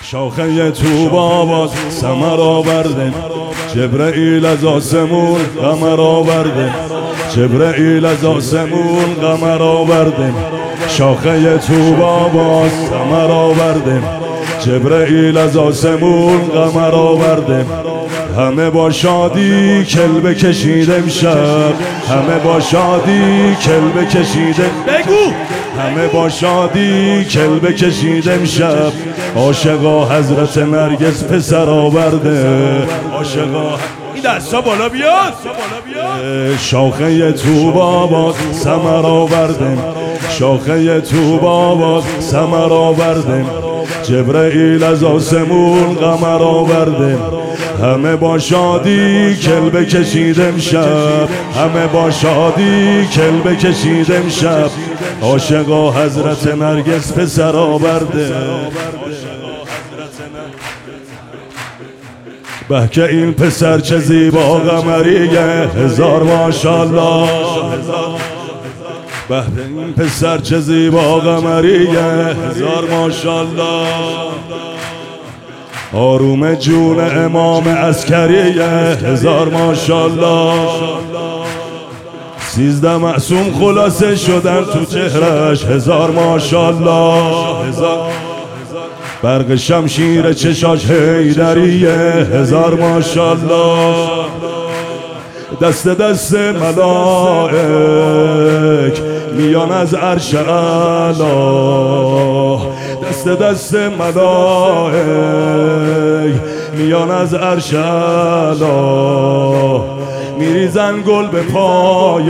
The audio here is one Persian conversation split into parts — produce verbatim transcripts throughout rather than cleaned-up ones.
شاخه طوبا باز ثمر آورده، جبرئیل از آسمون قمر آورده، جبرئیل از آسمون قمر آورده. شاخه طوبا باز ثمر آورده، جبرئیل از آسمون قمر آورده. همه با شادی کلبه کشیده امشب، همه با شادی کلبه کشیده، بگو همه با شادی کلبه کشیده امشب. عاشقا حضرت نرگس پسر آورده، عاشقا این دستا بالا بیاد. شاخه طوبا باز ثمر آورده، شاخه طوبا باز ثمر آورده، جبرئیل از آسمون قمر آورده. همه با شادی کلبه کشیده امشب، همه با شادی کلبه کشیده امشب. عاشقا حضرت نرگس پسر آورده. به که این پسر چه زیبا قمریه، هزار ماشاءالله. به این پسر چه زیبا قمریه، هزار ماشاءالله. آروم جون امام عسکریه، هزار ماشاءالله. سیزده معصوم خلاصه شدن تو چهرش، هزار ماشاءالله. برق شمشیر چشاش حیدریه، هزار ماشاءالله. دست دست ملائک میان از عرش اعلی، دست دست ملائک میان از عرش اعلی. میریزن گل به پای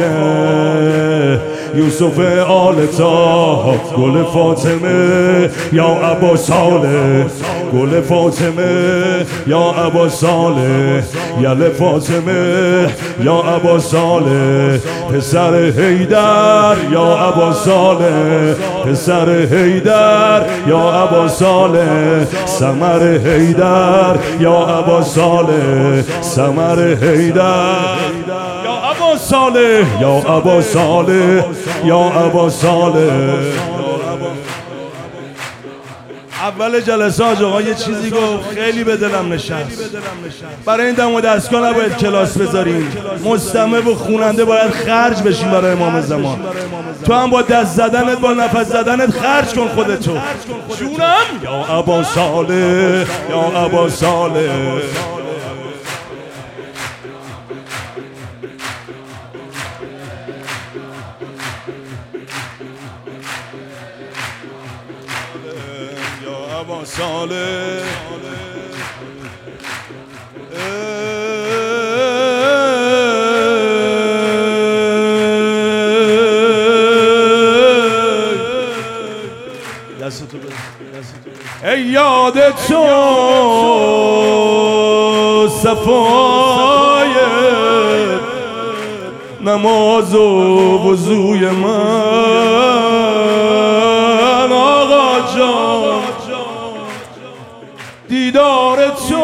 یوسف آل طه، گل فاطمه یا ابا صالح، گل فاطمه یا ابا صالح، یل فاطمه یا ابا صالح. پسر حیدر یا ابا صالح، پسر حیدر یا ابا صالح. ثمر حیدر یا ابا صالح، ثمر حیدر یا ابا صالح، یا ابا صالح، یا ابا صالح. اول جلسه آج آقا یه چیزی گفت خیلی به دلم نشست. برای این دم و دستگاه نباید کلاس بذاریم، مستمع و خوننده باید خرج بشیم برای امام زمان. تو هم با دست زدنت، با نفس زدنت خرج کن خودتو. جونم یا ابا صالح، یا ابا صالح. ابا صالح ای یاد تو صفای نماز و وضوی من، آقا جان دیدار تو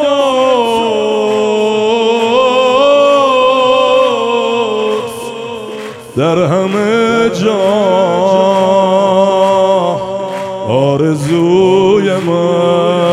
در همه جا آرزوی من.